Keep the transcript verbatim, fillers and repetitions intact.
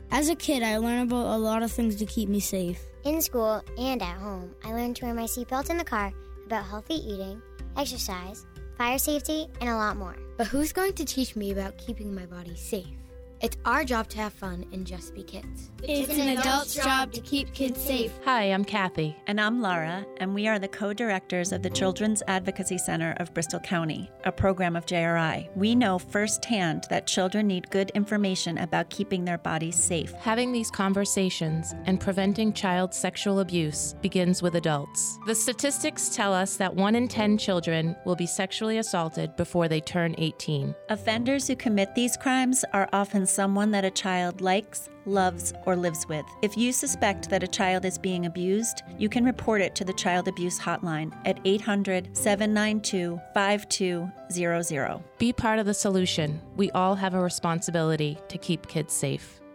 As a kid, I learned about a lot of things to keep me safe. In school and at home, I learned to wear my seatbelt in the car, about healthy eating, exercise, fire safety, and a lot more. But who's going to teach me about keeping my body safe? It's our job to have fun and just be kids. It's an adult's job to keep kids safe. Hi, I'm Kathy. And I'm Laura, and we are the co-directors of the Children's Advocacy Center of Bristol County, a program of J R I. We know firsthand that children need good information about keeping their bodies safe. Having these conversations and preventing child sexual abuse begins with adults. The statistics tell us that one in ten children will be sexually assaulted before they turn eighteen. Offenders who commit these crimes are often someone that a child likes, loves, or lives with. If you suspect that a child is being abused, you can report it to the Child Abuse Hotline at eight hundred, seven nine two, five two zero zero. Be part of the solution. We all have a responsibility to keep kids safe.